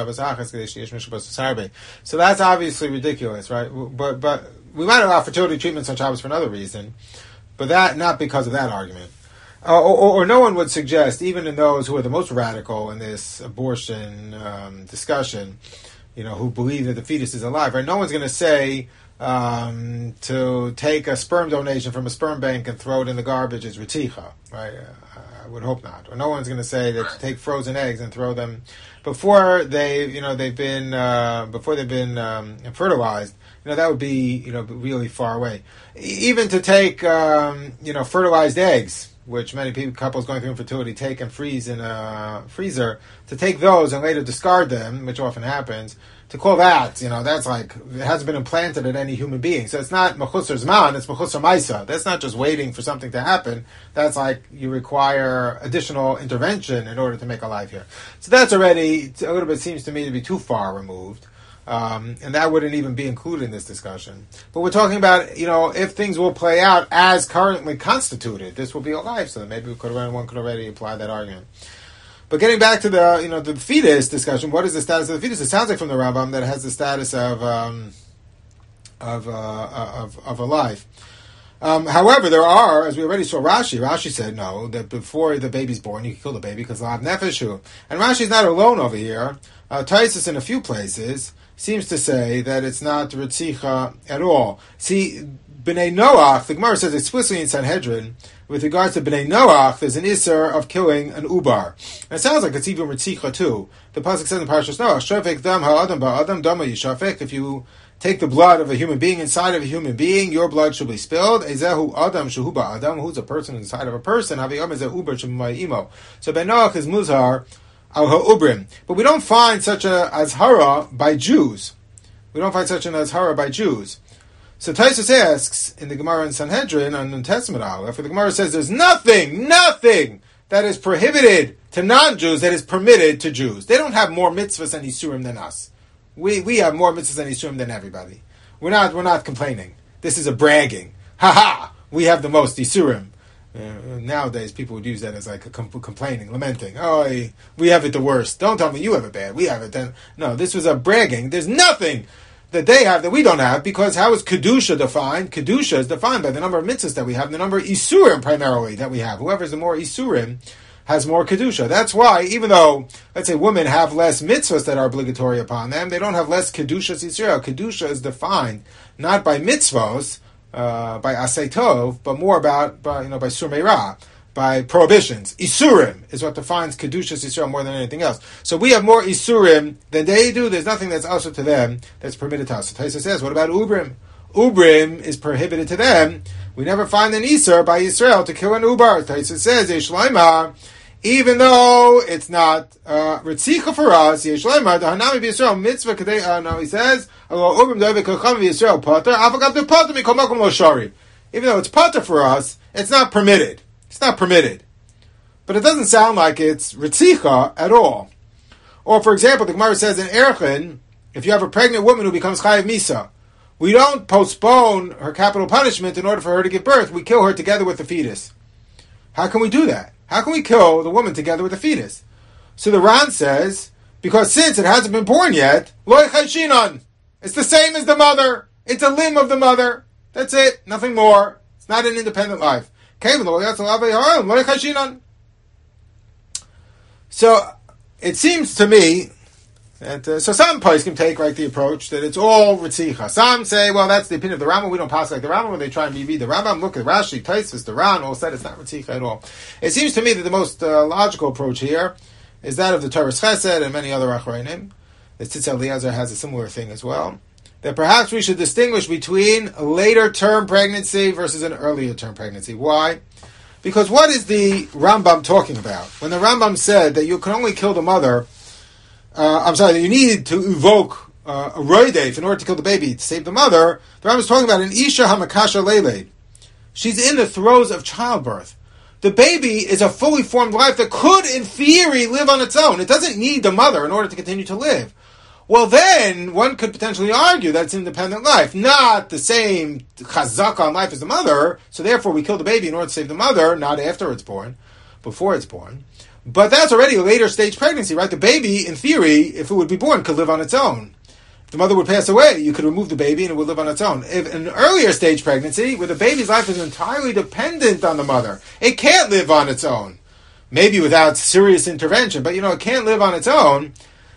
so that's obviously ridiculous, right? But but we might allow fertility treatments on Shabbos for another reason, but that not because of that argument. Uh, or, or no one would suggest, even in those who are the most radical in this abortion um, discussion, you know, who believe that the fetus is alive, right? No one's going to say um, to take a sperm donation from a sperm bank and throw it in the garbage is ritzicha, right? Uh, I would hope not. Or no one's going to say that to take frozen eggs and throw them before they, you know, they've been uh, before they've been um, fertilized. You know, that would be, you know, really far away. Even to take, um, you know, fertilized eggs, which many people, couples going through infertility take and freeze in a freezer, to take those and later discard them, which often happens, to call that, you know, that's like, it hasn't been implanted in any human being. So it's not mechusar zman, it's mechusar maisa. That's not just waiting for something to happen. That's like, you require additional intervention in order to make a life here. So that's already, a little bit seems to me to be too far removed. Um, and that wouldn't even be included in this discussion. But we're talking about, you know, if things will play out as currently constituted, this will be a life. So maybe we could, one could already apply that argument. But getting back to the, you know, the fetus discussion, what is the status of the fetus? It sounds like from the Rambam that it has the status of um, of, uh, of of a life. Um, however, there are, as we already saw, Rashi. Rashi said no, that before the baby's born, you can kill the baby because lav nefeshu. And Rashi's not alone over here. Uh, Taisus in a few places seems to say that it's not Ritzicha at all. See, B'nai Noach, the Gemara says explicitly in Sanhedrin, with regards to B'nai Noach, there's an Isser of killing an Ubar. And it sounds like it's even Ritzicha too. The Pasuk says in Parashas Noach, Shafek dam ha'adam ba'adam dama yishafek. If you take the blood of a human being inside of a human being, your blood should be spilled. Ezehu adam shehu ba'adam, who's a person inside of a person. Haviyam ezeh ubar shemay imo. So B'nai Noach is Muzhar al ha'ubrim. But we don't find such a azhara by Jews. We don't find such an azhara by Jews. So Taisus asks in the Gemara in Sanhedrin on the Testament Aleph, the Gemara says there's nothing, nothing that is prohibited to non-Jews that is permitted to Jews. They don't have more mitzvahs and isurim than us. We we have more mitzvahs and isurim than everybody. We're not we're not complaining. This is a bragging. Ha ha! We have the most isurim. Uh, nowadays, people would use that as like a com- complaining, lamenting. Oh, we have it the worst. Don't tell me you have it bad. We have it then. No, this was a bragging. There's nothing that they have that we don't have, because how is Kedusha defined? Kedusha is defined by the number of mitzvahs that we have, the number of Isurim primarily that we have. Whoever's the more Isurim has more Kedusha. That's why, even though, let's say, women have less mitzvahs that are obligatory upon them, they don't have less Kedusha Yisrael. Kedusha is defined not by mitzvahs, Uh, by Asay Tov, but more about, by, you know, by Surmeira, by prohibitions. Isurim is what defines Kedushas Yisrael more than anything else. So we have more Isurim than they do. There's nothing that's also to them that's permitted to us. So Taisa says, what about Ubrim? Ubrim is prohibited to them. We never find an Isur by Yisrael to kill an Ubar. Taisa says, Yeshleima, even though it's not uh, Ritzicha for us, Yeshleima, the Hanami Yisrael mitzvah kadei, uh, no, he says, even though it's pater for us, it's not permitted. It's not permitted. But it doesn't sound like it's ritzicha at all. Or, for example, the Gemara says in Erchin, if you have a pregnant woman who becomes chayav misa, we don't postpone her capital punishment in order for her to give birth. We kill her together with the fetus. How can we do that? How can we kill the woman together with the fetus? So the Ran says, because since it hasn't been born yet, loy chayshinon. It's the same as the mother. It's a limb of the mother. That's it. Nothing more. It's not an independent life. So it seems to me that uh, so some places can take like the approach that it's all ritzicha. Some say, well, that's the opinion of the Rambam. We don't pass like the Rambam when they try and read the Rambam. Look at Rashi, Taisus, the Ran all said it's not ritzicha at all. It seems to me that the most uh, logical approach here is that of the Torah Chesed and many other Achrayim. The Tzitz Eliezer has a similar thing as well. that perhaps we should distinguish between a later term pregnancy versus an earlier term pregnancy. Why? Because what is the Rambam talking about? When the Rambam said that you can only kill the mother, uh, I'm sorry, that you need to evoke uh, a roidef in order to kill the baby to save the mother, the Rambam is talking about an Isha Hamakasha Lele. She's in the throes of childbirth. The baby is a fully formed life that could, in theory, live on its own. It doesn't need the mother in order to continue to live. Well, then, one could potentially argue that it's independent life, not the same chazak on life as the mother, so therefore we kill the baby in order to save the mother, not after it's born, before it's born. But that's already a later stage pregnancy, right? The baby, in theory, if it would be born, could live on its own. If the mother would pass away, you could remove the baby and it would live on its own. If an earlier stage pregnancy, where the baby's life is entirely dependent on the mother, it can't live on its own. Maybe without serious intervention, but, you know, it can't live on its own.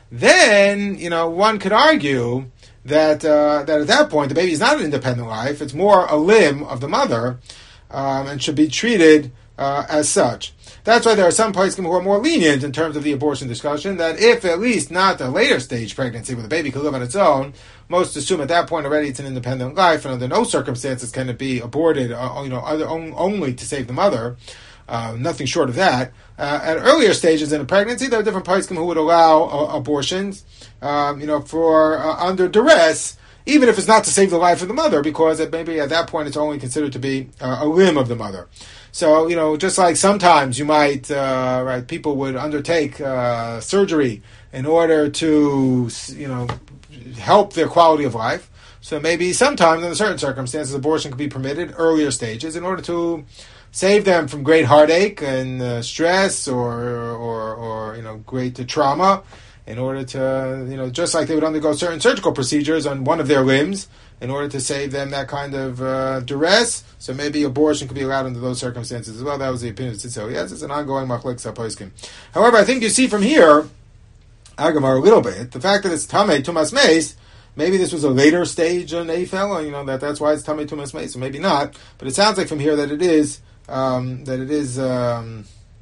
Then, you know, one could argue that uh, that at that point the baby is not an independent life; it's more a limb of the mother, um, and should be treated uh, as such. That's why there are some poskim who are more lenient in terms of the abortion discussion. That if at least not a later stage pregnancy where the baby could live on its own, most assume at that point already it's an independent life, and under no circumstances can it be aborted, uh, you know, other, only to save the mother. Uh, nothing short of that. Uh, at earlier stages in a pregnancy, there are different poskim who would allow uh, abortions, um, you know, for uh, under duress, even if it's not to save the life of the mother, because it maybe at that point it's only considered to be uh, a limb of the mother. So, you know, just like sometimes you might, uh, right, people would undertake uh, surgery in order to, you know, help their quality of life. So maybe sometimes, in certain circumstances, abortion could be permitted earlier stages in order to save them from great heartache and uh, stress, or, or, or you know, great uh, trauma. In order to, you know, just like they would undergo certain surgical procedures on one of their limbs, in order to save them that kind of uh, duress. So maybe abortion could be allowed under those circumstances as well. That was the opinion of Tzitzel. Yes, it's an ongoing machlek saposkim. However, I think you see from here, Agamar, a little bit, the fact that it's tamei tumas meis. Maybe this was a later stage on Eifel, you know, that that's why it's tamei tumas meis, so maybe not. But it sounds like from here that it is. Um, that it is, um,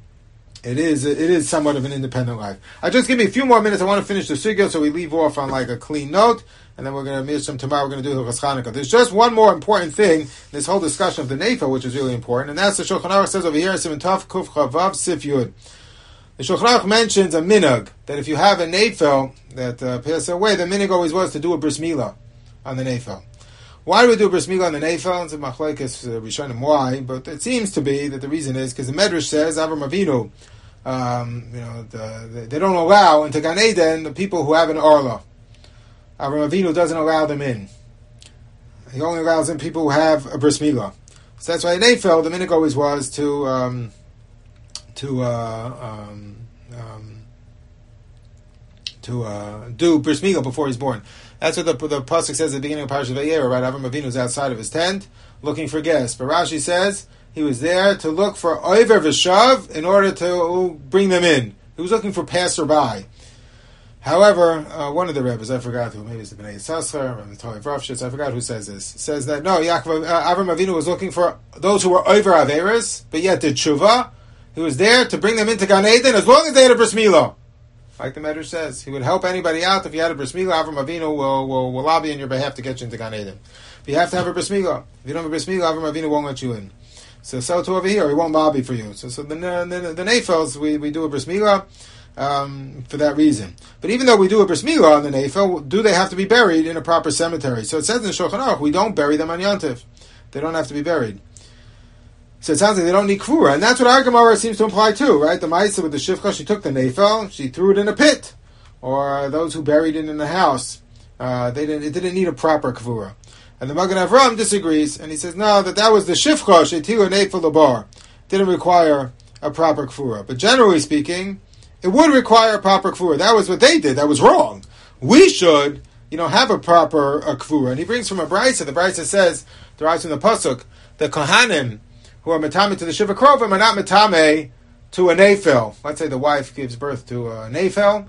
it is, it is somewhat of an independent life. I just give me a few more minutes. I want to finish the sugya, so we leave off on like a clean note, and then we're going to miss some tomorrow. We're going to do Hilchos Chanukah. There's just one more important thing in this whole discussion of the Neifel, which is really important, and that's the Shulchan Aruch says over here, Siman Tov Kuf Chavav Sif Yud. The Shulchan Aruch mentions a minhag that if you have a Neifel that uh, passes away, the minhag always was to do a bris milah on the Neifel. Why do we do bris milah on the Neifel? It's a machlekes rishonim why, but it seems to be that the reason is because the Medrash says Avram Avinu, um, you know, the, they don't allow into Gan Eden the people who have an orla. Avram Avinu doesn't allow them in. He only allows in people who have a bris milah. So that's why in Neifel the minhag always was to um, to uh, um, um, to uh, do bris milah before he's born. That's what the, the pasuk says at the beginning of Parashat Vayera, right? Avram Avinu was outside of his tent looking for guests. But Rashi says he was there to look for oiver v'shav in order to bring them in. He was looking for passerby. However, uh, one of the Rebbes, I forgot who, maybe it's the Bnei Yissaschar, or the Torah Ravshitz, I forgot who says this, says that no, Yaakov, uh, Avram Avinu was looking for those who were oiver averis, but yet did tshuva. He was there to bring them into Gan Eden as long as they had a bris milah. Like the Medrash says, he would help anybody out. If you had a bris milah, Avram Avinu will, will, will lobby on your behalf to get you into Gan Eden. But you have to have a bris milah. If you don't have a bris milah, Avram Avinu won't let you in. So, so to over here, he won't lobby for you. So, so the the, the Neifels, we, we do a bris milah um, for that reason. But even though we do a bris milah on the Neifel, do they have to be buried in a proper cemetery? So it says in the Shulchan Aruch, we don't bury them on Yontif. They don't have to be buried. So it sounds like they don't need kvura, and that's what our Gemara seems to imply too, right? The Maisa with the Shivcha, she took the Neifel, she threw it in a pit, or those who buried it in the house, uh, they didn't. It didn't need a proper kvura. And the Magen Avram disagrees, and he says no, that that was the Shivcha, Shetilu Neifel Labar, didn't require a proper kvura. But generally speaking, it would require a proper kvura. That was what they did. That was wrong. We should, you know, have a proper a kvura. And he brings from a brisa. The brisa says, derives from the pasuk, the Kohanim who are metame to the Shiva Krovim are not metame to a Neifel. Let's say the wife gives birth to a Neifel.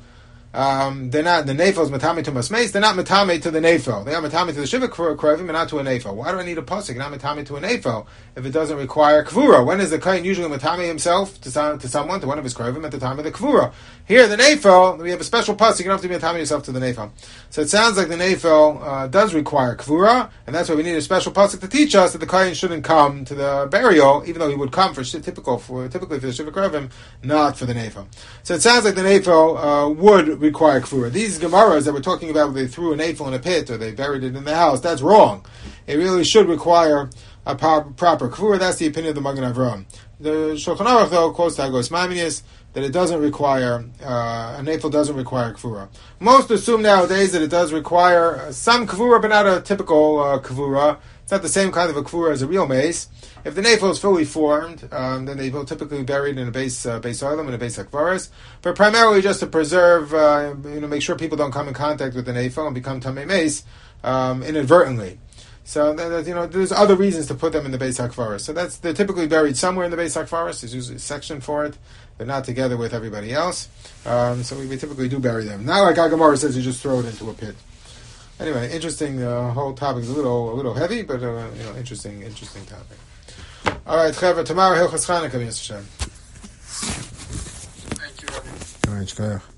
Um, they're not, the nefel is matame to masmeis, they're not matame to the nefel. They are matame to the shiva krovim and not to a nefel. Why do I need a pasuk, not matame to a nefel, if it doesn't require kvura? When is the kohen usually matame himself to, some, to someone, to one of his krovim, at the time of the kvura? Here, the nefel, we have a special pasuk, you don't have to be matame yourself to the nefel. So it sounds like the nefel uh, does require kvura, and that's why we need a special pasuk to teach us that the kohen shouldn't come to the burial, even though he would come for typical for typically for the shiva krovim, not for the nefel. So it sounds like the nefel uh, would require kfura. These gemaras that we're talking about, where they threw an nefel in a pit or they buried it in the house, that's wrong. It really should require a proper, proper kfura. That's the opinion of the Magen Avraham. The Shulchan Aruch, though, quotes Agos Maimonides that it doesn't require, uh, a nefel doesn't require kfura. Most assume nowadays that it does require some kfura, but not a typical uh, kfura. It's not the same kind of a kfura as a real mace. If the nefel is fully formed, um, then they will typically be buried in a base uh, base oilum, in a base akvaris, but primarily just to preserve, uh, you know, make sure people don't come in contact with the nefel and become tamei mace um, inadvertently. So that, you know, there's other reasons to put them in the base akvaris. So that's they're typically buried somewhere in the base akvaris. There's usually a section for it, but not together with everybody else. Um, so we, we typically do bury them. Not like Agamara says, you just throw it into a pit. Anyway, interesting. The uh, whole topic is a little a little heavy, but uh, you know, interesting, interesting topic. All right, Chaver, tomorrow Hilchos Chanukah, Mister Shem. Thank you, Rabbi. All right, Shkoyach.